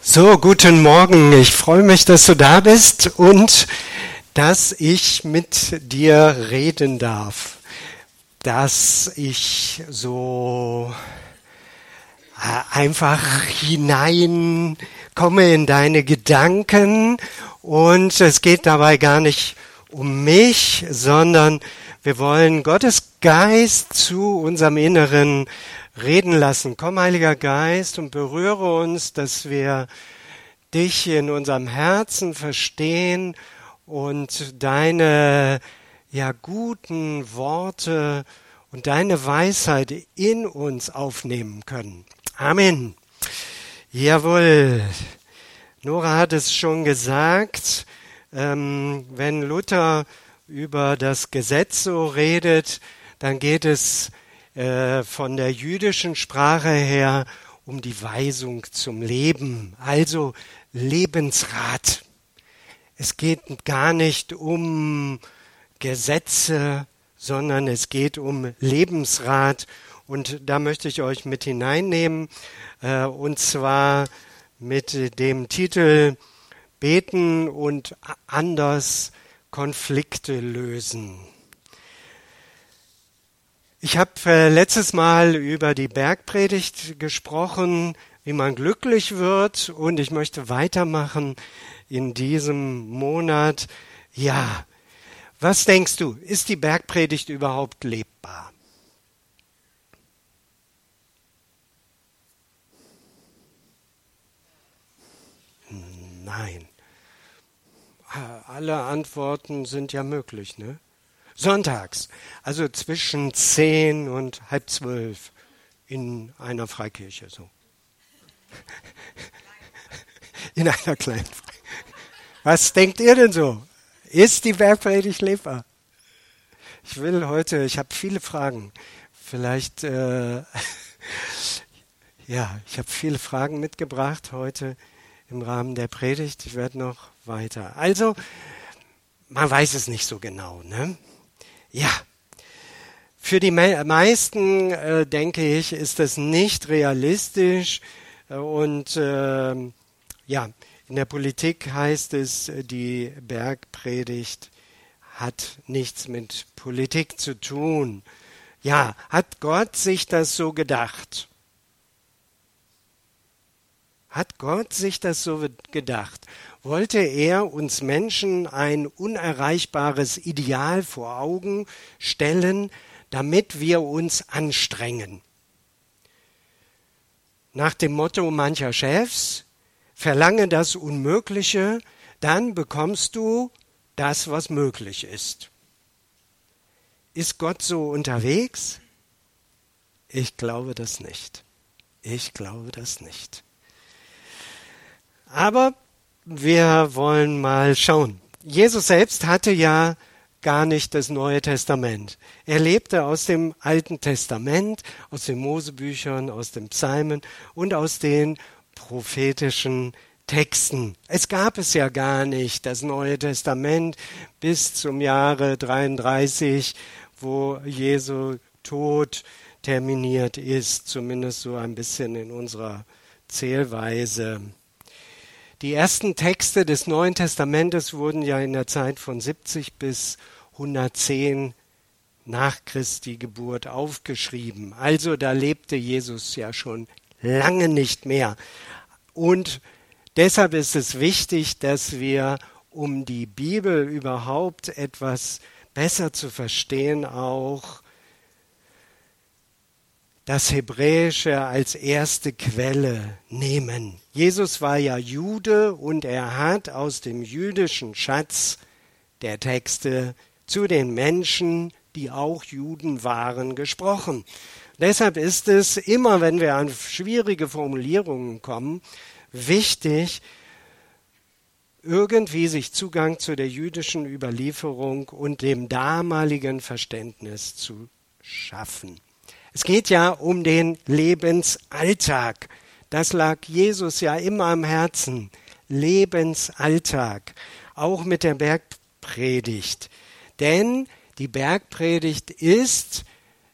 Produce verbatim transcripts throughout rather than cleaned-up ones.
So, guten Morgen. Ich freue mich, dass du da bist und dass ich mit dir reden darf. Dass ich so einfach hineinkomme in deine Gedanken und es geht dabei gar nicht um mich, sondern wir wollen Gottes Geist zu unserem Inneren reden lassen. Komm, Heiliger Geist, und berühre uns, dass wir dich in unserem Herzen verstehen und deine ja guten Worte und deine Weisheit in uns aufnehmen können. Amen. Jawohl. Nora hat es schon gesagt, ähm, wenn Luther über das Gesetz so redet, dann geht es äh, von der jüdischen Sprache her um die Weisung zum Leben, also Lebensrat. Es geht gar nicht um Gesetze, sondern es geht um Lebensrat. Und da möchte ich euch mit hineinnehmen, äh, und zwar mit dem Titel Beten und anders Konflikte lösen. Ich habe äh, letztes Mal über die Bergpredigt gesprochen, wie man glücklich wird, und ich möchte weitermachen in diesem Monat. Ja, was denkst du, ist die Bergpredigt überhaupt lebbar? Nein. Alle Antworten sind ja möglich, ne? Sonntags, also zwischen zehn und halb zwölf in einer Freikirche, so. In einer kleinen Freikirche. Was denkt ihr denn so? Ist die Bergpredigt lebbar? Ich will heute, ich habe viele Fragen. Vielleicht, äh, ja, ich habe viele Fragen mitgebracht heute im Rahmen der Predigt. Ich werde noch weiter. Also, man weiß es nicht so genau, ne? Ja, für die me- meisten, äh, denke ich, ist das nicht realistisch. Äh, und äh, ja, in der Politik heißt es, die Bergpredigt hat nichts mit Politik zu tun. Ja, hat Gott sich das so gedacht? Hat Gott sich das so gedacht? Wollte er uns Menschen ein unerreichbares Ideal vor Augen stellen, damit wir uns anstrengen? Nach dem Motto mancher Chefs, verlange das Unmögliche, dann bekommst du das, was möglich ist. Ist Gott so unterwegs? Ich glaube das nicht. Ich glaube das nicht. Aber wir wollen mal schauen. Jesus selbst hatte ja gar nicht das Neue Testament. Er lebte aus dem Alten Testament, aus den Mosebüchern, aus den Psalmen und aus den prophetischen Texten. Es gab es ja gar nicht, das Neue Testament, bis zum Jahre dreiunddreißig, wo Jesu Tod terminiert ist, zumindest so ein bisschen in unserer Zählweise. Die ersten Texte des Neuen Testamentes wurden ja in der Zeit von siebzig bis hundertzehn nach Christi Geburt aufgeschrieben. Also da lebte Jesus ja schon lange nicht mehr. Und deshalb ist es wichtig, dass wir, um die Bibel überhaupt etwas besser zu verstehen, auch das Hebräische als erste Quelle nehmen. Jesus war ja Jude und er hat aus dem jüdischen Schatz der Texte zu den Menschen, die auch Juden waren, gesprochen. Deshalb ist es immer, wenn wir an schwierige Formulierungen kommen, wichtig, irgendwie sich Zugang zu der jüdischen Überlieferung und dem damaligen Verständnis zu schaffen. Es geht ja um den Lebensalltag. Das lag Jesus ja immer am Herzen. Lebensalltag. Auch mit der Bergpredigt. Denn die Bergpredigt ist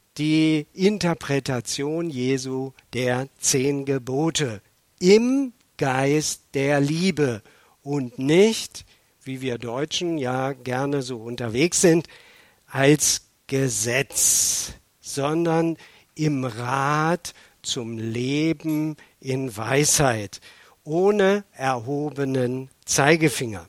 die Interpretation Jesu der zehn Gebote im Geist der Liebe und nicht, wie wir Deutschen ja gerne so unterwegs sind, als Gesetz, sondern im Rat zum Leben in Weisheit, ohne erhobenen Zeigefinger.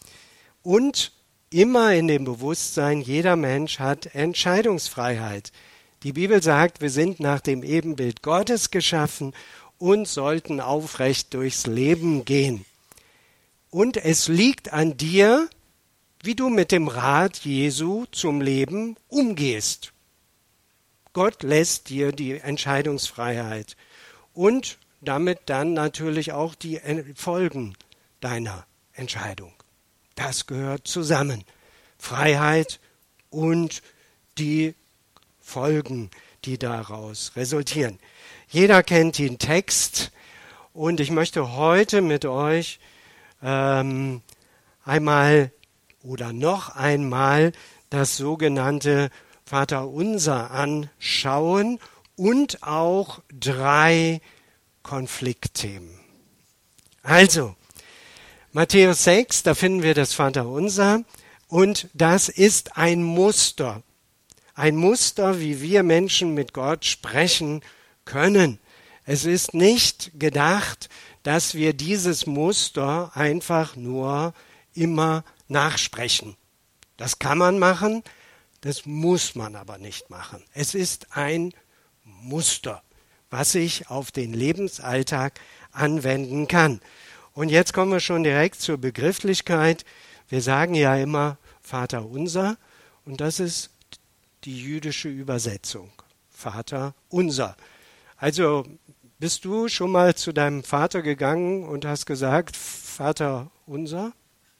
Und immer in dem Bewusstsein, jeder Mensch hat Entscheidungsfreiheit. Die Bibel sagt, wir sind nach dem Ebenbild Gottes geschaffen und sollten aufrecht durchs Leben gehen. Und es liegt an dir, wie du mit dem Rat Jesu zum Leben umgehst. Gott lässt dir die Entscheidungsfreiheit und damit dann natürlich auch die Folgen deiner Entscheidung. Das gehört zusammen. Freiheit und die Folgen, die daraus resultieren. Jeder kennt den Text und ich möchte heute mit euch ähm, einmal oder noch einmal das sogenannte Vaterunser anschauen und auch drei Konfliktthemen. Also, Matthäus sechs, da finden wir das Vaterunser und das ist ein Muster. Ein Muster, wie wir Menschen mit Gott sprechen können. Es ist nicht gedacht, dass wir dieses Muster einfach nur immer nachsprechen. Das kann man machen, das muss man aber nicht machen. Es ist ein Muster, was ich auf den Lebensalltag anwenden kann. Und jetzt kommen wir schon direkt zur Begrifflichkeit. Wir sagen ja immer Vater unser und das ist die jüdische Übersetzung. Vater unser. Also bist du schon mal zu deinem Vater gegangen und hast gesagt, Vater unser?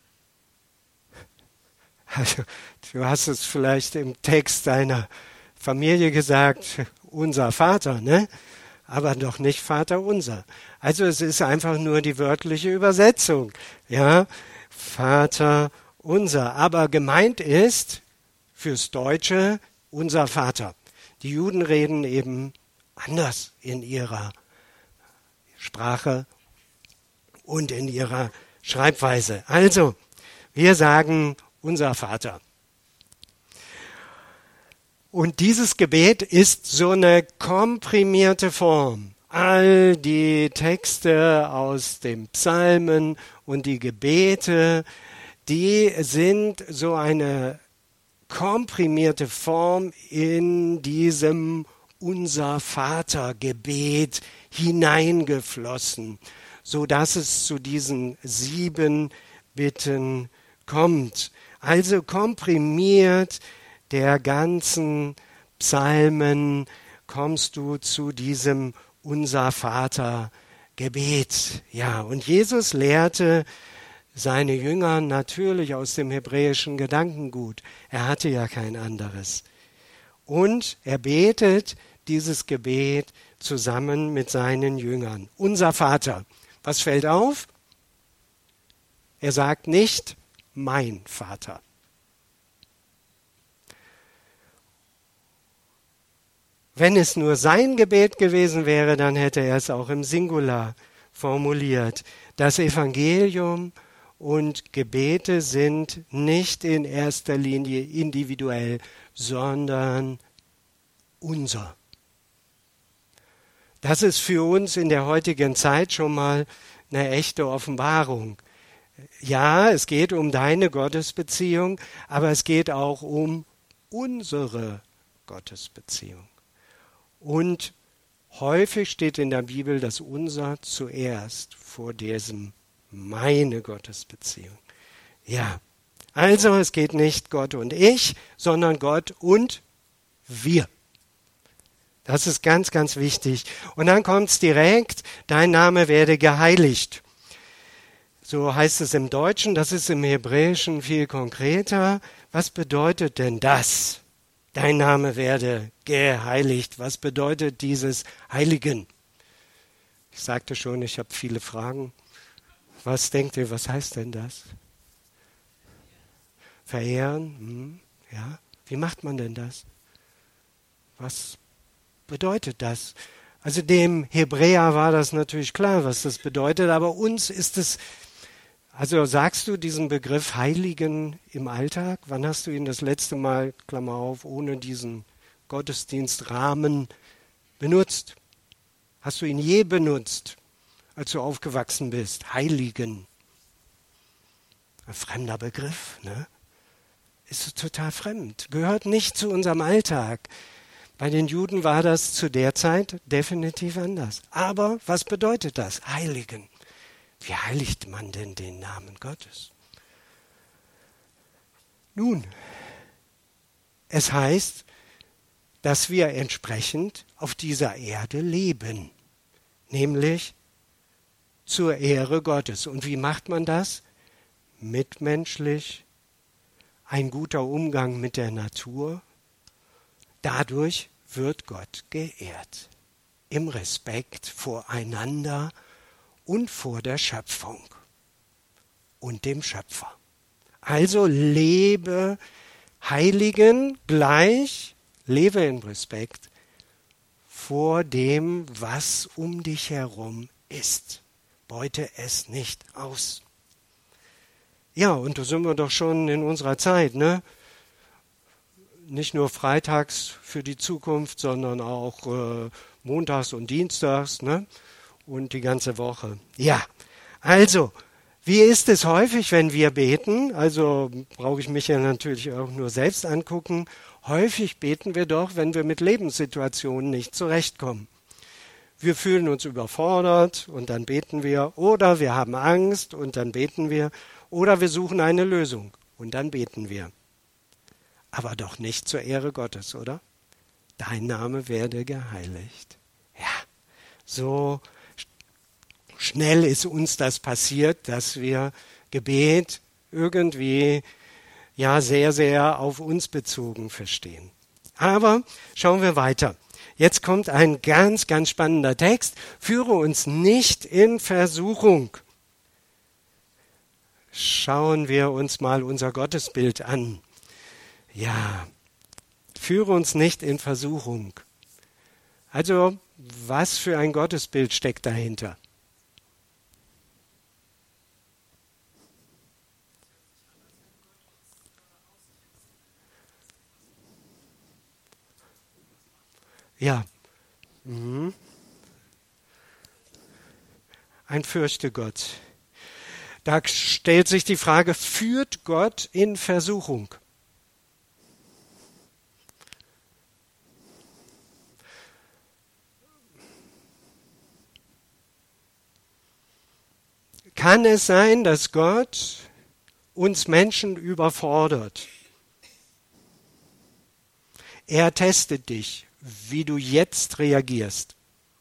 Also, du hast es vielleicht im Text deiner Familie gesagt, unser Vater, ne? Aber doch nicht Vater unser. Also es ist einfach nur die wörtliche Übersetzung, ja, Vater unser. Aber gemeint ist fürs Deutsche unser Vater. Die Juden reden eben anders in ihrer Sprache und in ihrer Schreibweise. Also, wir sagen unser Vater. Und dieses Gebet ist so eine komprimierte Form. All die Texte aus den Psalmen und die Gebete, die sind so eine komprimierte Form in diesem Unser Vater Gebet hineingeflossen, so dass es zu diesen sieben Bitten kommt. Also komprimiert der ganzen Psalmen kommst du zu diesem Unser Vater Gebet. Ja, und Jesus lehrte seine Jünger natürlich aus dem hebräischen Gedankengut. Er hatte ja kein anderes. Und er betet dieses Gebet zusammen mit seinen Jüngern. Unser Vater. Was fällt auf? Er sagt nicht mein Vater. Wenn es nur sein Gebet gewesen wäre, dann hätte er es auch im Singular formuliert. Das Evangelium und Gebete sind nicht in erster Linie individuell, sondern unser. Das ist für uns in der heutigen Zeit schon mal eine echte Offenbarung. Ja, es geht um deine Gottesbeziehung, aber es geht auch um unsere Gottesbeziehung. Und häufig steht in der Bibel das Unser zuerst vor diesem meine Gottesbeziehung. Ja, also es geht nicht Gott und ich, sondern Gott und wir. Das ist ganz, ganz wichtig. Und dann kommt es direkt, dein Name werde geheiligt. So heißt es im Deutschen, das ist im Hebräischen viel konkreter. Was bedeutet denn das? Dein Name werde geheiligt. Was bedeutet dieses Heiligen? Ich sagte schon, ich habe viele Fragen. Was denkt ihr, was heißt denn das? Verehren? Hm, ja. Wie macht man denn das? Was bedeutet das? Also dem Hebräer war das natürlich klar, was das bedeutet, aber uns ist es, also sagst du diesen Begriff Heiligen im Alltag? Wann hast du ihn das letzte Mal, Klammer auf, ohne diesen Gottesdienstrahmen benutzt? Hast du ihn je benutzt, als du aufgewachsen bist? Heiligen. Ein fremder Begriff, ne? Ist total fremd, gehört nicht zu unserem Alltag. Bei den Juden war das zu der Zeit definitiv anders. Aber was bedeutet das? Heiligen. Wie heiligt man denn den Namen Gottes? Nun, es heißt, dass wir entsprechend auf dieser Erde leben, nämlich zur Ehre Gottes. Und wie macht man das? Mitmenschlich, ein guter Umgang mit der Natur. Dadurch wird Gott geehrt, im Respekt voreinander und vor der Schöpfung und dem Schöpfer. Also lebe Heiligen gleich, lebe im Respekt vor dem, was um dich herum ist. Beute es nicht aus. Ja, und da sind wir doch schon in unserer Zeit, ne? Nicht nur freitags für die Zukunft, sondern auch äh, montags und dienstags, ne? Und die ganze Woche. Ja, also, wie ist es häufig, wenn wir beten? Also brauche ich mich ja natürlich auch nur selbst angucken. Häufig beten wir doch, wenn wir mit Lebenssituationen nicht zurechtkommen. Wir fühlen uns überfordert und dann beten wir. Oder wir haben Angst und dann beten wir. Oder wir suchen eine Lösung und dann beten wir. Aber doch nicht zur Ehre Gottes, oder? Dein Name werde geheiligt. Ja, so schnell ist uns das passiert, dass wir Gebet irgendwie ja sehr, sehr auf uns bezogen verstehen. Aber schauen wir weiter. Jetzt kommt ein ganz, ganz spannender Text. Führe uns nicht in Versuchung. Schauen wir uns mal unser Gottesbild an. Ja, führe uns nicht in Versuchung. Also, was für ein Gottesbild steckt dahinter? Ja, mhm. Ein Fürchtegott. Da stellt sich die Frage, führt Gott in Versuchung? Kann es sein, dass Gott uns Menschen überfordert? Er testet dich, wie du jetzt reagierst.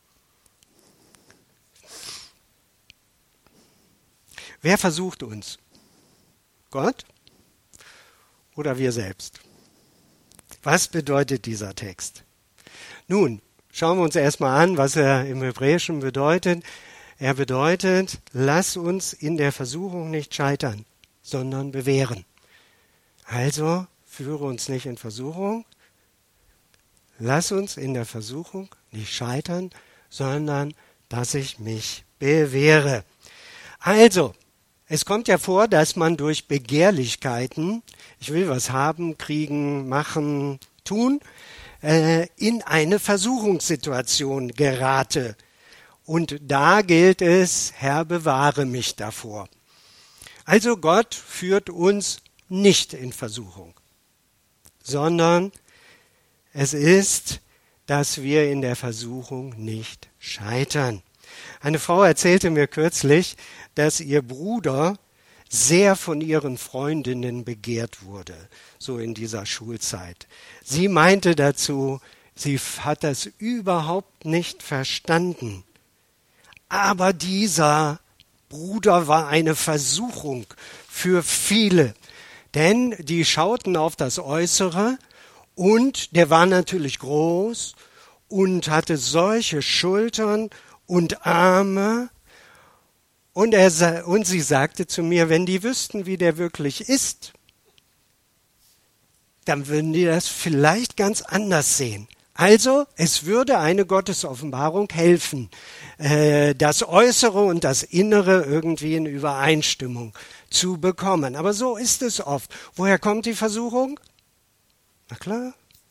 Wer versucht uns? Gott oder wir selbst? Was bedeutet dieser Text? Nun, schauen wir uns erstmal an, was er im Hebräischen bedeutet. Er bedeutet, lass uns in der Versuchung nicht scheitern, sondern bewähren. Also, führe uns nicht in Versuchung. Lass uns in der Versuchung nicht scheitern, sondern dass ich mich bewähre. Also, es kommt ja vor, dass man durch Begehrlichkeiten, ich will was haben, kriegen, machen, tun, äh, in eine Versuchungssituation gerate. Und da gilt es, Herr, bewahre mich davor. Also Gott führt uns nicht in Versuchung, sondern es ist, dass wir in der Versuchung nicht scheitern. Eine Frau erzählte mir kürzlich, dass ihr Bruder sehr von ihren Freundinnen begehrt wurde, so in dieser Schulzeit. Sie meinte dazu, sie hat das überhaupt nicht verstanden. Aber dieser Bruder war eine Versuchung für viele, denn die schauten auf das Äußere und der war natürlich groß und hatte solche Schultern und Arme. Und, er, und sie sagte zu mir, wenn die wüssten, wie der wirklich ist, dann würden die das vielleicht ganz anders sehen. Also, es würde eine Gottesoffenbarung helfen, äh, das Äußere und das Innere irgendwie in Übereinstimmung zu bekommen. Aber so ist es oft. Woher kommt die Versuchung? Na klar.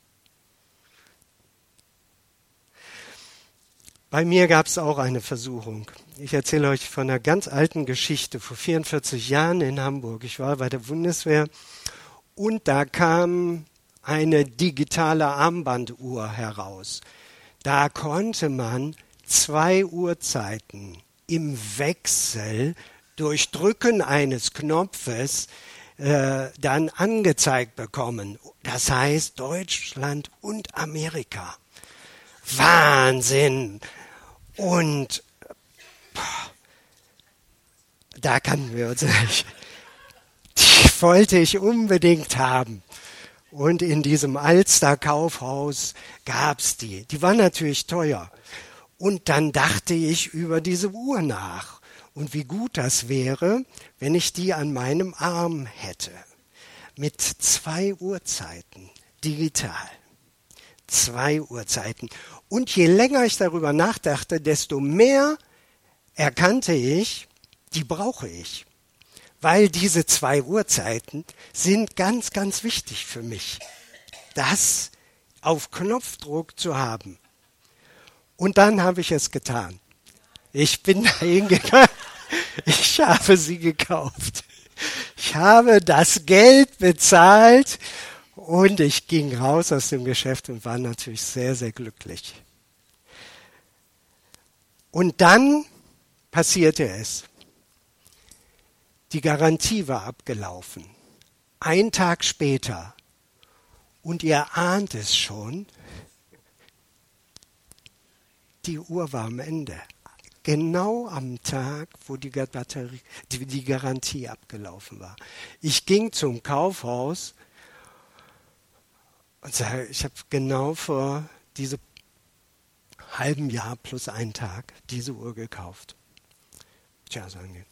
Bei mir gab es auch eine Versuchung. Ich erzähle euch von einer ganz alten Geschichte. Vor vierundvierzig Jahren in Hamburg. Ich war bei der Bundeswehr und da kam eine digitale Armbanduhr heraus. Da konnte man zwei Uhrzeiten im Wechsel durch Drücken eines Knopfes äh, dann angezeigt bekommen. Das heißt Deutschland und Amerika. Wahnsinn! Und boah, da kannten wir uns nicht. Die wollte ich unbedingt haben. Und in diesem Alster-Kaufhaus gab's die. Die war natürlich teuer. Und dann dachte ich über diese Uhr nach. Und wie gut das wäre, wenn ich die an meinem Arm hätte. Mit zwei Uhrzeiten, digital. Zwei Uhrzeiten. Und je länger ich darüber nachdachte, desto mehr erkannte ich, die brauche ich. Weil diese zwei Uhrzeiten sind ganz, ganz wichtig für mich, das auf Knopfdruck zu haben. Und dann habe ich es getan. Ich bin da hingegangen, ich habe sie gekauft. Ich habe das Geld bezahlt und ich ging raus aus dem Geschäft und war natürlich sehr, sehr glücklich. Und dann passierte es. Die Garantie war abgelaufen. Ein Tag später. Und ihr ahnt es schon, die Uhr war am Ende. Genau am Tag, wo die, Batterie, die, die Garantie abgelaufen war. Ich ging zum Kaufhaus und sage, ich habe genau vor diesem halben Jahr plus einen Tag diese Uhr gekauft. Tja, sagen die.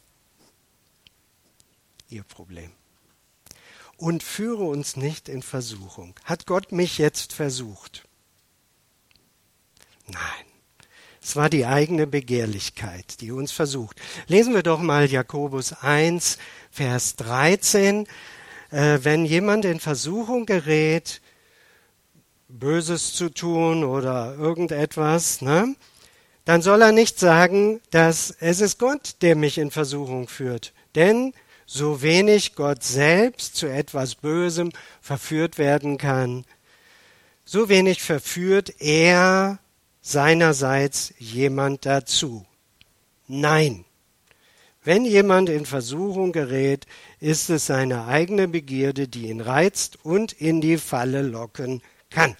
Ihr Problem. Und führe uns nicht in Versuchung. Hat Gott mich jetzt versucht? Nein. Es war die eigene Begehrlichkeit, die uns versucht. Lesen wir doch mal Jakobus eins, Vers dreizehn. Äh, wenn jemand in Versuchung gerät, Böses zu tun oder irgendetwas, ne, dann soll er nicht sagen, dass es ist Gott, der mich in Versuchung führt. Denn so wenig Gott selbst zu etwas Bösem verführt werden kann, so wenig verführt er seinerseits jemand dazu. Nein, wenn jemand in Versuchung gerät, ist es seine eigene Begierde, die ihn reizt und in die Falle locken kann.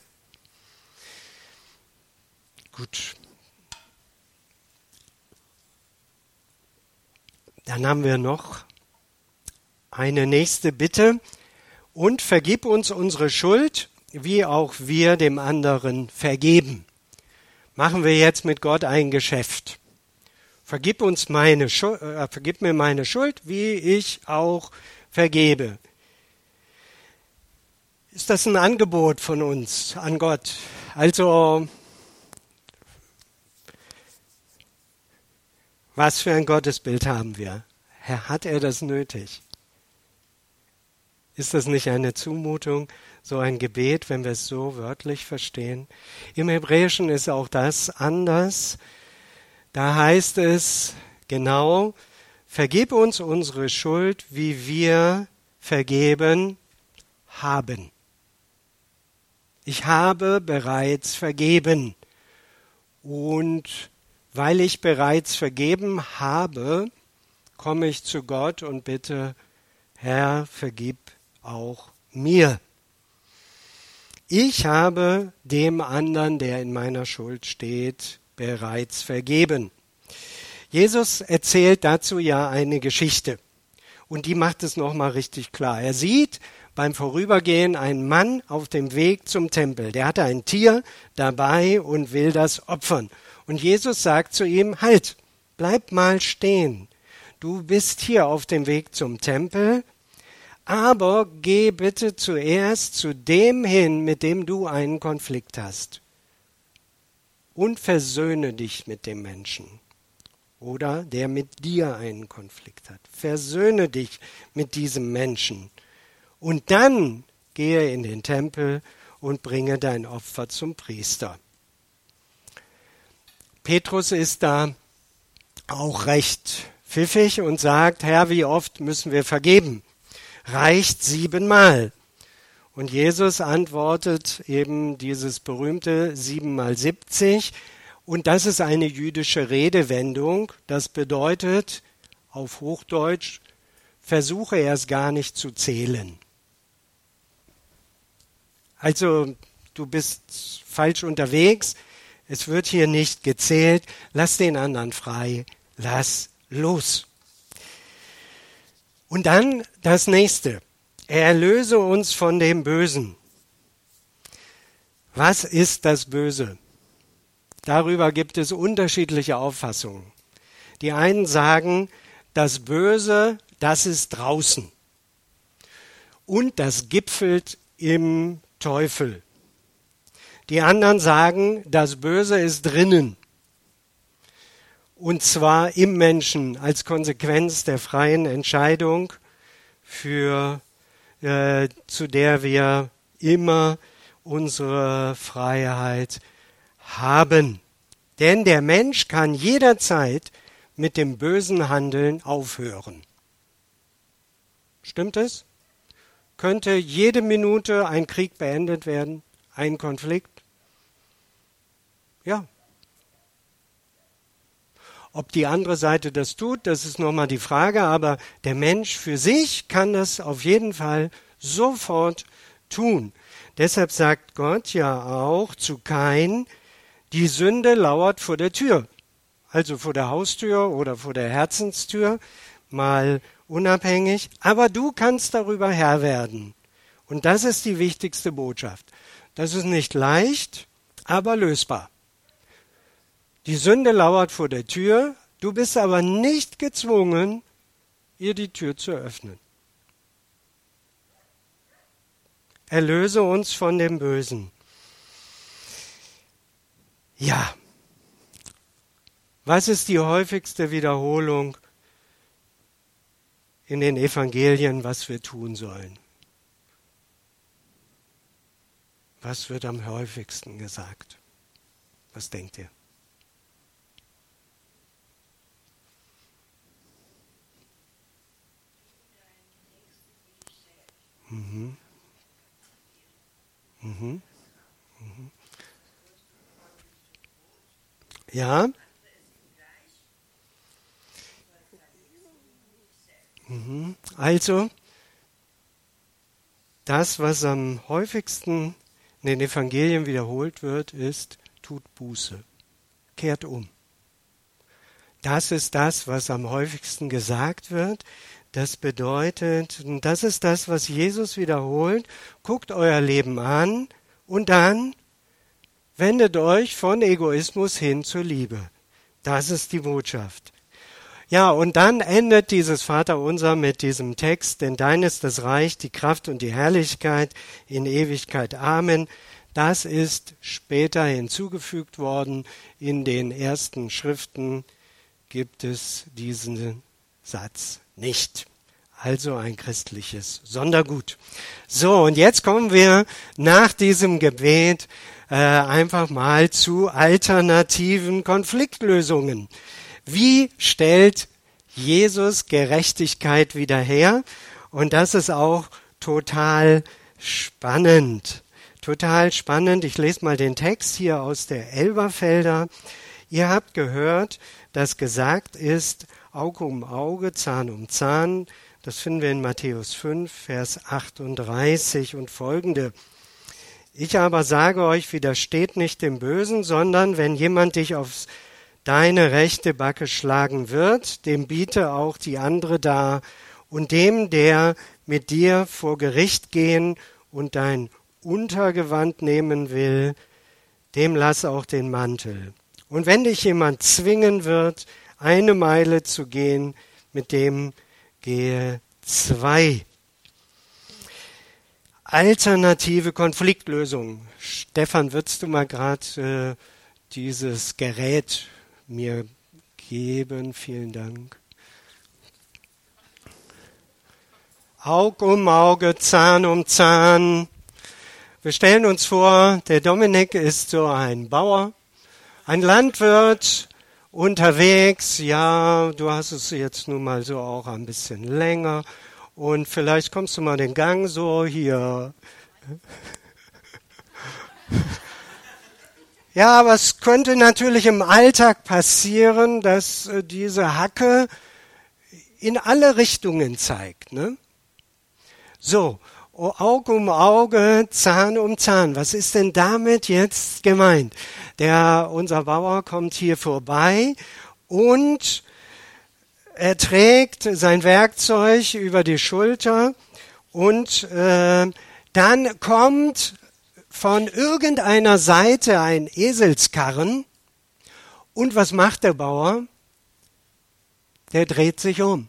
Gut. Dann haben wir noch eine nächste Bitte. Und vergib uns unsere Schuld, wie auch wir dem anderen vergeben. Machen wir jetzt mit Gott ein Geschäft. Vergib uns meine Schuld, äh, vergib mir meine Schuld, wie ich auch vergebe. Ist das ein Angebot von uns an Gott? Also, was für ein Gottesbild haben wir? Hat er das nötig? Ist das nicht eine Zumutung, so ein Gebet, wenn wir es so wörtlich verstehen? Im Hebräischen ist auch das anders. Da heißt es genau, vergib uns unsere Schuld, wie wir vergeben haben. Ich habe bereits vergeben. Und weil ich bereits vergeben habe, komme ich zu Gott und bitte, Herr, vergib auch mir. Ich habe dem anderen, der in meiner Schuld steht, bereits vergeben. Jesus erzählt dazu ja eine Geschichte und die macht es nochmal richtig klar. Er sieht beim Vorübergehen einen Mann auf dem Weg zum Tempel. Der hatte ein Tier dabei und will das opfern. Und Jesus sagt zu ihm, halt, bleib mal stehen. Du bist hier auf dem Weg zum Tempel, aber geh bitte zuerst zu dem hin, mit dem du einen Konflikt hast. und versöhne dich mit dem Menschen. Oder der mit dir einen Konflikt hat. Versöhne dich mit diesem Menschen. Und dann gehe in den Tempel und bringe dein Opfer zum Priester. Petrus ist da auch recht pfiffig und sagt, Herr, wie oft müssen wir vergeben? Reicht siebenmal. Und Jesus antwortet eben dieses berühmte sieben mal siebzig. Und das ist eine jüdische Redewendung. Das bedeutet auf Hochdeutsch, versuche erst gar nicht zu zählen. Also du bist falsch unterwegs. Es wird hier nicht gezählt. Lass den anderen frei. Lass los. Und dann das nächste. Er erlöse uns von dem Bösen. Was ist das Böse? Darüber gibt es unterschiedliche Auffassungen. Die einen sagen, das Böse, das ist draußen. Und das gipfelt im Teufel. Die anderen sagen, das Böse ist drinnen. Und zwar im Menschen als Konsequenz der freien Entscheidung, für, äh, zu der wir immer unsere Freiheit haben. Denn der Mensch kann jederzeit mit dem bösen Handeln aufhören. Stimmt es? Könnte jede Minute ein Krieg beendet werden? Ein Konflikt? Ja. Ob die andere Seite das tut, das ist nochmal die Frage, aber der Mensch für sich kann das auf jeden Fall sofort tun. Deshalb sagt Gott ja auch zu Kain, die Sünde lauert vor der Tür, also vor der Haustür oder vor der Herzenstür, mal unabhängig, aber du kannst darüber Herr werden. Und das ist die wichtigste Botschaft. Das ist nicht leicht, aber lösbar. Die Sünde lauert vor der Tür, du bist aber nicht gezwungen, ihr die Tür zu öffnen. Erlöse uns von dem Bösen. Ja. Was ist die häufigste Wiederholung in den Evangelien, was wir tun sollen? Was wird am häufigsten gesagt? Was denkt ihr? Mhm. Mhm. Mhm. Ja. Mhm. Also, das, was am häufigsten in den Evangelien wiederholt wird, ist, tut Buße, kehrt um. Das ist das, was am häufigsten gesagt wird. Das bedeutet, und das ist das, was Jesus wiederholt, guckt euer Leben an und dann wendet euch von Egoismus hin zur Liebe. Das ist die Botschaft. Ja, und dann endet dieses Vaterunser mit diesem Text, denn dein ist das Reich, die Kraft und die Herrlichkeit in Ewigkeit. Amen. Das ist später hinzugefügt worden. In den ersten Schriften gibt es diesen Satz nicht. Also ein christliches Sondergut. So, und jetzt kommen wir nach diesem Gebet äh, einfach mal zu alternativen Konfliktlösungen. Wie stellt Jesus Gerechtigkeit wieder her? Und das ist auch total spannend. Total spannend. Ich lese mal den Text hier aus der Elberfelder. Ihr habt gehört, dass gesagt ist, Auge um Auge, Zahn um Zahn. Das finden wir in Matthäus fünf, Vers achtunddreißig und folgende. Ich aber sage euch, widersteht nicht dem Bösen, sondern wenn jemand dich auf deine rechte Backe schlagen wird, dem biete auch die andere dar, und dem, der mit dir vor Gericht gehen und dein Untergewand nehmen will, dem lass auch den Mantel. Und wenn dich jemand zwingen wird, eine Meile zu gehen, mit dem gehe zwei. Alternative Konfliktlösung. Stefan, würdest du mal gerade äh, dieses Gerät mir geben. Vielen Dank. Aug um Auge, Zahn um Zahn. Wir stellen uns vor, der Dominik ist so ein Bauer, ein Landwirt, unterwegs. Ja, du hast es jetzt nun mal so auch ein bisschen länger. Und vielleicht kommst du mal den Gang so hier. Ja, aber es könnte natürlich im Alltag passieren, dass äh, diese Hacke in alle Richtungen zeigt, ne? So, Auge um Auge, Zahn um Zahn. Was ist denn damit jetzt gemeint? Der, unser Bauer kommt hier vorbei und er trägt sein Werkzeug über die Schulter und äh, dann kommt von irgendeiner Seite ein Eselskarren und was macht der Bauer? Der dreht sich um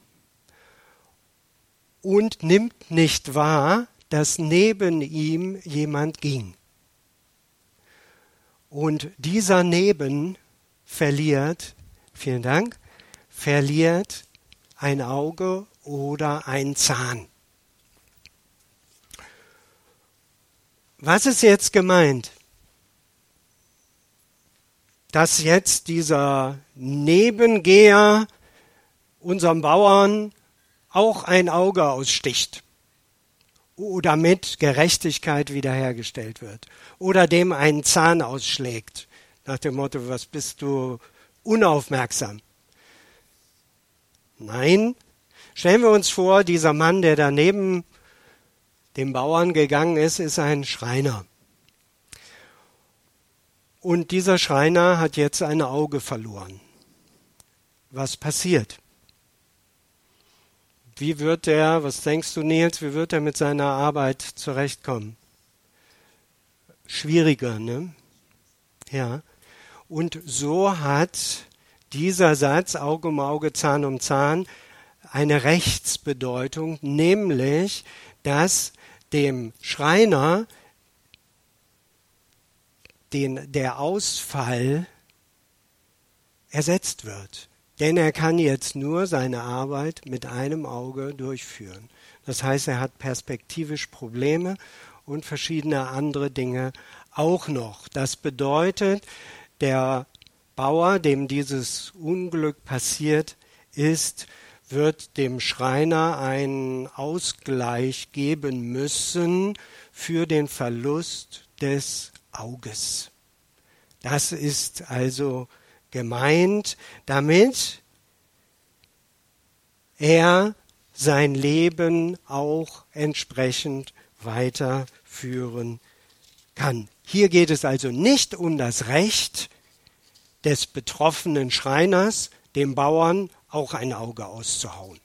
und nimmt nicht wahr, dass neben ihm jemand ging. Und dieser neben verliert, vielen Dank, verliert ein Auge oder ein Zahn. Was ist jetzt gemeint? Dass jetzt dieser Nebengeher unserem Bauern auch ein Auge aussticht oder mit Gerechtigkeit wiederhergestellt wird oder dem einen Zahn ausschlägt, nach dem Motto, was bist du unaufmerksam? Nein, stellen wir uns vor, dieser Mann, der daneben dem Bauern gegangen ist, ist ein Schreiner. Und dieser Schreiner hat jetzt ein Auge verloren. Was passiert? Wie wird er, was denkst du, Nils, wie wird er mit seiner Arbeit zurechtkommen? Schwieriger, ne? Ja. Und so hat dieser Satz, Auge um Auge, Zahn um Zahn, eine Rechtsbedeutung, nämlich, dass dem Schreiner den, der Ausfall ersetzt wird. Denn er kann jetzt nur seine Arbeit mit einem Auge durchführen. Das heißt, er hat perspektivisch Probleme und verschiedene andere Dinge auch noch. Das bedeutet, der Bauer, dem dieses Unglück passiert ist, wird dem Schreiner einen Ausgleich geben müssen für den Verlust des Auges. Das ist also gemeint, damit er sein Leben auch entsprechend weiterführen kann. Hier geht es also nicht um das Recht des betroffenen Schreiners, dem Bauern auch ein Auge auszuhauen.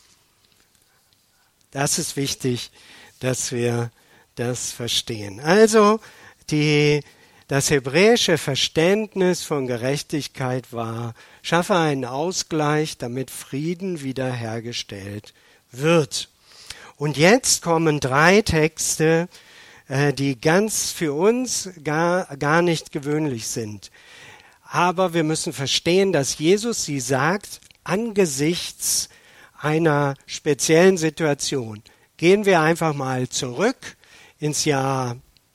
Das ist wichtig, dass wir das verstehen. Also die Das hebräische Verständnis von Gerechtigkeit war, schaffe einen Ausgleich, damit Frieden wiederhergestellt wird. Und jetzt kommen drei Texte, die ganz für uns gar, gar nicht gewöhnlich sind. Aber wir müssen verstehen, dass Jesus sie sagt, angesichts einer speziellen Situation. Gehen wir einfach mal zurück ins Jahr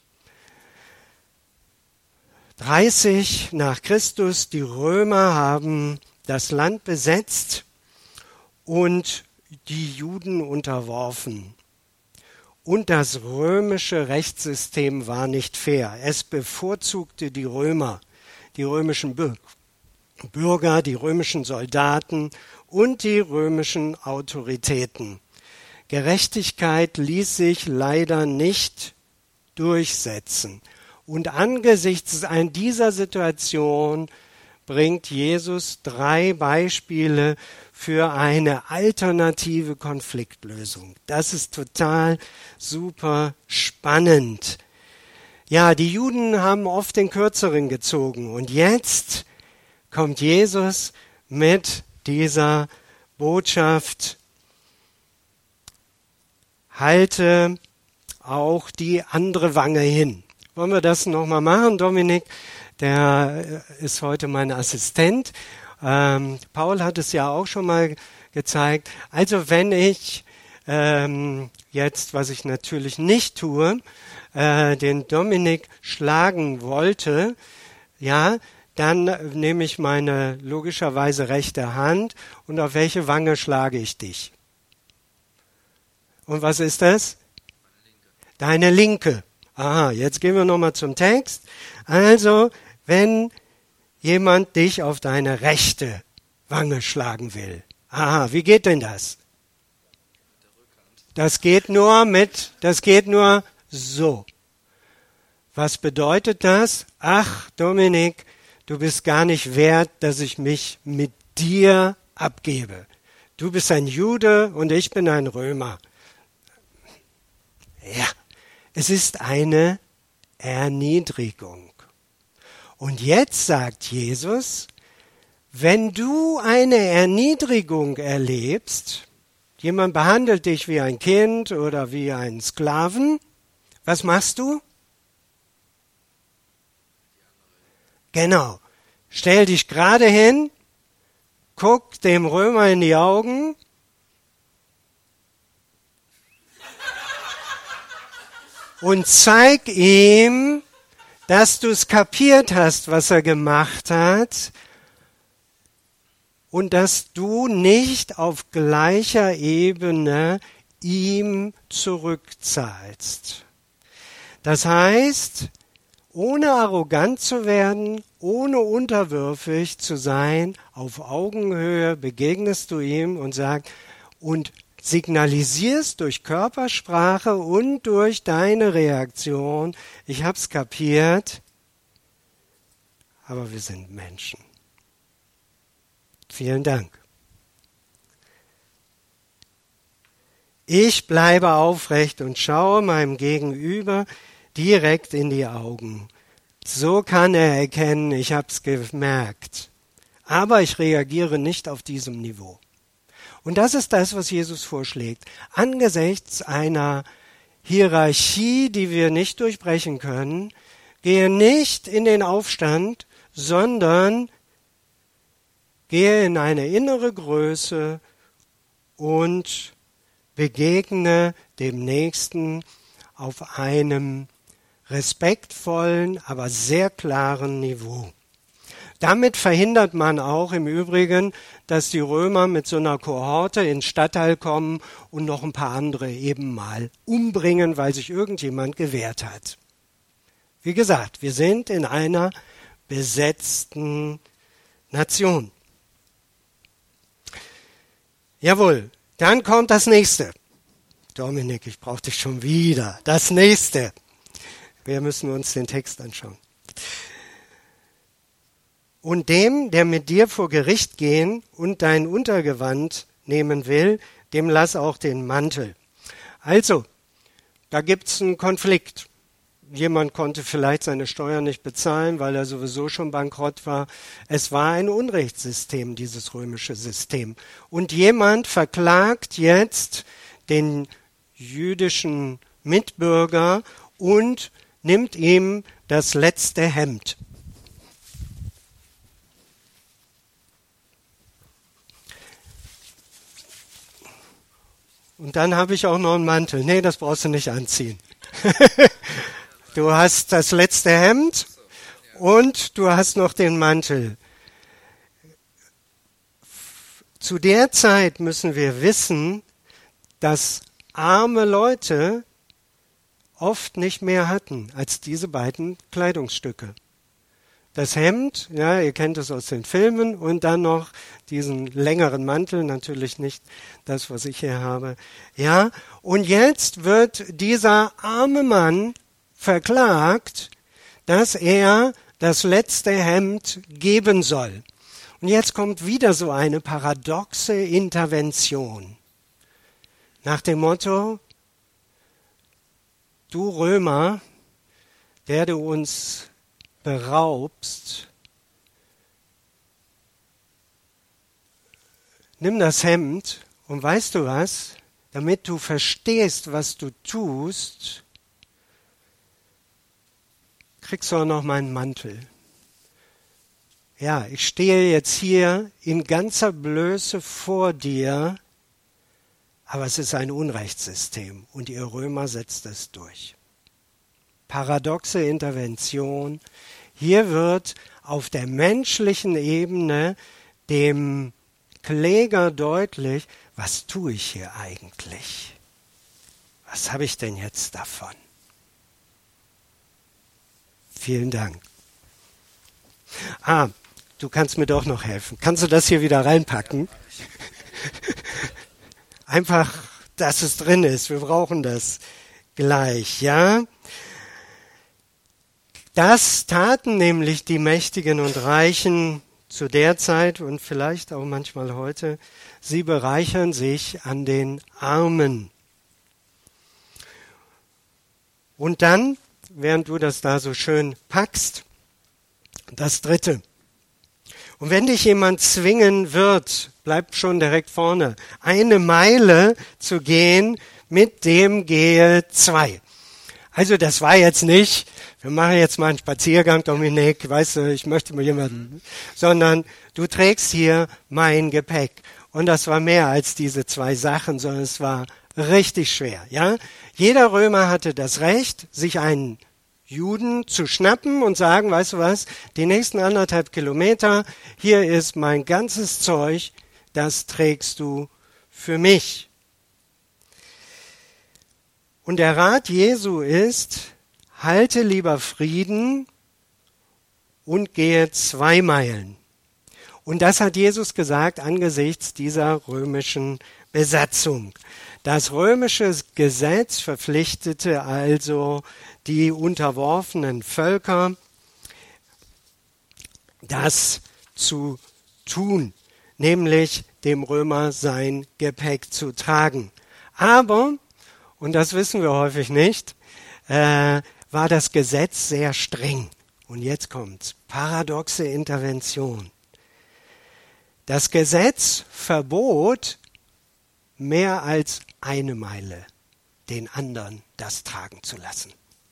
dreißig nach Christus. Die Römer haben das Land besetzt und die Juden unterworfen. Und das römische Rechtssystem war nicht fair. Es bevorzugte die Römer, die römischen Bürger, die römischen Soldaten und die römischen Autoritäten. Gerechtigkeit ließ sich leider nicht durchsetzen. Und angesichts dieser Situation bringt Jesus drei Beispiele für eine alternative Konfliktlösung. Das ist total super spannend. Ja, die Juden haben oft den Kürzeren gezogen und jetzt kommt Jesus mit dieser Botschaft: Halte auch die andere Wange hin. Wollen wir das nochmal machen, Dominik? der ist heute mein Assistent. Ähm, Paul hat es ja auch schon mal gezeigt. Also wenn ich ähm, jetzt, was ich natürlich nicht tue, äh, den Dominik schlagen wollte, ja, dann nehme ich meine logischerweise rechte Hand und auf welche Wange schlage ich dich? Und was ist das? Deine linke. Aha, jetzt gehen wir nochmal zum Text. Also, wenn jemand dich auf deine rechte Wange schlagen will. Aha, wie geht denn das? Das geht nur mit, das geht nur so. Was bedeutet das? Ach, Dominik, du bist gar nicht wert, dass ich mich mit dir abgebe. Du bist ein Jude und ich bin ein Römer. Ja, es ist eine Erniedrigung. Und jetzt sagt Jesus, wenn du eine Erniedrigung erlebst, jemand behandelt dich wie ein Kind oder wie einen Sklaven, was machst du? Genau, stell dich gerade hin, guck dem Römer in die Augen und zeig ihm, dass du es kapiert hast, was er gemacht hat und dass du nicht auf gleicher Ebene ihm zurückzahlst. Das heißt, ohne arrogant zu werden, ohne unterwürfig zu sein, auf Augenhöhe begegnest du ihm und sagst und signalisierst durch Körpersprache und durch deine Reaktion, ich hab's kapiert, aber wir sind Menschen. Vielen Dank. Ich bleibe aufrecht und schaue meinem Gegenüber direkt in die Augen. So kann er erkennen, ich hab's gemerkt. Aber ich reagiere nicht auf diesem Niveau. Und das ist das, was Jesus vorschlägt. Angesichts einer Hierarchie, die wir nicht durchbrechen können, gehe nicht in den Aufstand, sondern gehe in eine innere Größe und begegne dem Nächsten auf einem respektvollen, aber sehr klaren Niveau. Damit verhindert man auch im Übrigen, dass die Römer mit so einer Kohorte ins Stadtteil kommen und noch ein paar andere eben mal umbringen, weil sich irgendjemand gewehrt hat. Wie gesagt, wir sind in einer besetzten Nation. Jawohl, dann kommt das nächste. Dominik, ich brauche dich schon wieder. Das nächste. Wir müssen uns den Text anschauen. Und dem, der mit dir vor Gericht gehen und dein Untergewand nehmen will, dem lass auch den Mantel. Also, da gibt's einen Konflikt. Jemand konnte vielleicht seine Steuern nicht bezahlen, weil er sowieso schon bankrott war. Es war ein Unrechtssystem, dieses römische System. Und jemand verklagt jetzt den jüdischen Mitbürger und nimmt ihm das letzte Hemd. Und dann habe ich auch noch einen Mantel. Nee, das brauchst du nicht anziehen. Du hast das letzte Hemd und du hast noch den Mantel. Zu der Zeit müssen wir wissen, dass arme Leute oft nicht mehr hatten als diese beiden Kleidungsstücke. Das Hemd, ja, ihr kennt es aus den Filmen, und dann noch diesen längeren Mantel, natürlich nicht das, was ich hier habe. Ja, und jetzt wird dieser arme Mann verklagt, dass er das letzte Hemd geben soll. Und jetzt kommt wieder so eine paradoxe Intervention. Nach dem Motto, du Römer, der du uns beraubst, nimm das Hemd und weißt du was, damit du verstehst, was du tust, kriegst du auch noch meinen Mantel. ja, ich stehe jetzt hier in ganzer Blöße vor dir, aber es ist ein Unrechtssystem und ihr Römer setzt es durch. Paradoxe Intervention. Hier wird auf der menschlichen Ebene dem Kläger deutlich, was tue ich hier eigentlich? Was habe ich denn jetzt davon? Vielen Dank. Ah, du kannst mir doch noch helfen. Kannst du das hier wieder reinpacken? Einfach, dass es drin ist. Wir brauchen das gleich, ja? Das taten nämlich die Mächtigen und Reichen zu der Zeit und vielleicht auch manchmal heute. Sie bereichern sich an den Armen. Und dann, während du das da so schön packst, das Dritte. Und wenn dich jemand zwingen wird, bleib schon direkt vorne, eine Meile zu gehen, mit dem gehe zwei. Also das war jetzt nicht, wir machen jetzt mal einen Spaziergang, Dominik, weißt du, ich möchte mal jemanden, sondern du trägst hier mein Gepäck. Und das war mehr als diese zwei Sachen, sondern es war richtig schwer. Ja, jeder Römer hatte das Recht, sich einen Juden zu schnappen und sagen, weißt du was, die nächsten anderthalb Kilometer, hier ist mein ganzes Zeug, das trägst du für mich. Und der Rat Jesu ist, halte lieber Frieden und gehe zwei Meilen. Und das hat Jesus gesagt angesichts dieser römischen Besatzung. Das römische Gesetz verpflichtete also die unterworfenen Völker, das zu tun, nämlich dem Römer sein Gepäck zu tragen. Aber, und das wissen wir häufig nicht, äh, war das Gesetz sehr streng. Und jetzt kommt's. Paradoxe Intervention. Das Gesetz verbot mehr als eine Meile den anderen das tragen zu lassen.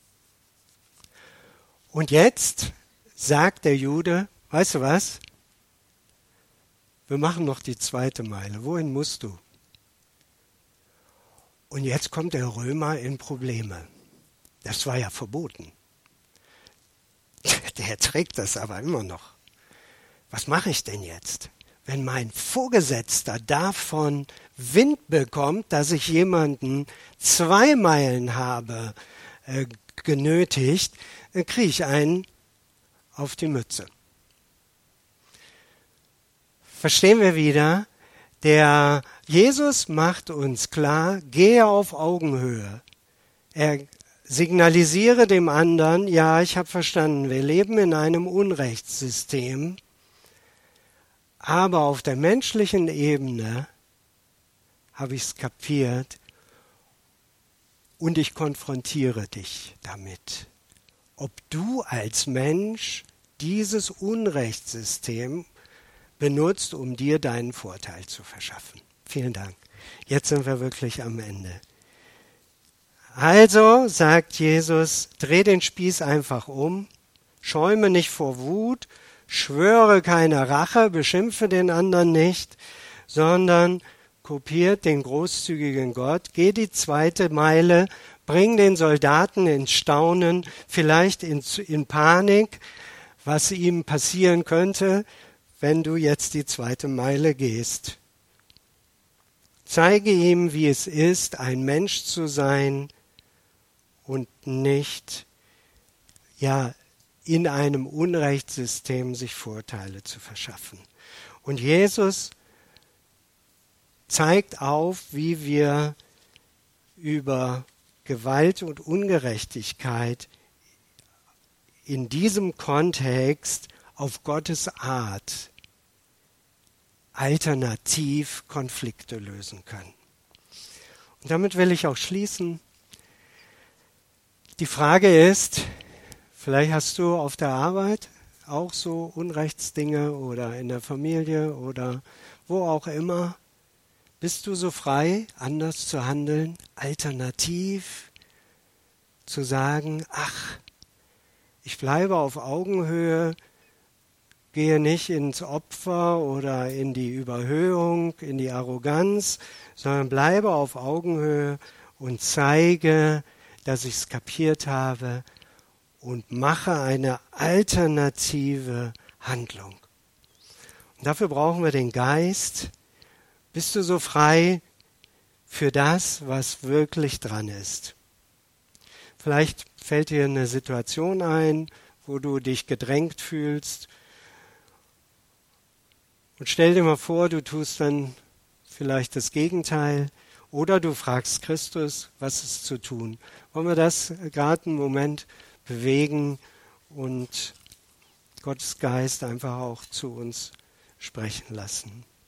Und jetzt sagt der Jude, weißt du was? Wir machen noch die zweite Meile. Wohin musst du? Und jetzt kommt der Römer in Probleme. Das war ja verboten. Der trägt das aber immer noch. Was mache ich denn jetzt? Wenn mein Vorgesetzter davon Wind bekommt, dass ich jemanden zwei Meilen habe äh, genötigt, dann kriege ich einen auf die Mütze. Verstehen wir wieder? Der Jesus macht uns klar, gehe auf Augenhöhe. Er signalisiere dem anderen, ja, ich habe verstanden, wir leben in einem Unrechtssystem, aber auf der menschlichen Ebene habe ich es kapiert und ich konfrontiere dich damit. Ob du als Mensch dieses Unrechtssystem benutzt, um dir deinen Vorteil zu verschaffen. Vielen Dank. Jetzt sind wir wirklich am Ende. Also, sagt Jesus, dreh den Spieß einfach um, schäume nicht vor Wut, schwöre keine Rache, beschimpfe den anderen nicht, sondern kopiert den großzügigen Gott, geh die zweite Meile, bring den Soldaten ins Staunen, vielleicht in, in Panik, was ihm passieren könnte, wenn du jetzt die zweite Meile gehst. Zeige ihm, wie es ist, ein Mensch zu sein und nicht, ja, in einem Unrechtssystem sich Vorteile zu verschaffen. Und Jesus zeigt auf, wie wir über Gewalt und Ungerechtigkeit in diesem Kontext auf Gottes Art alternativ Konflikte lösen können. Und damit will ich auch schließen. Die Frage ist, vielleicht hast du auf der Arbeit auch so Unrechtsdinge oder in der Familie oder wo auch immer. Bist du so frei, anders zu handeln, alternativ zu sagen, ach, ich bleibe auf Augenhöhe, Gehe nicht ins Opfer oder in die Überhöhung, in die Arroganz, sondern bleibe auf Augenhöhe und zeige, dass ich es kapiert habe und mache eine alternative Handlung. Und dafür brauchen wir den Geist. Bist du so frei für das, was wirklich dran ist? Vielleicht fällt dir eine Situation ein, wo du dich gedrängt fühlst. Und stell dir mal vor, du tust dann vielleicht das Gegenteil oder du fragst Christus, was ist zu tun. Wollen wir das gerade einen Moment bewegen und Gottes Geist einfach auch zu uns sprechen lassen.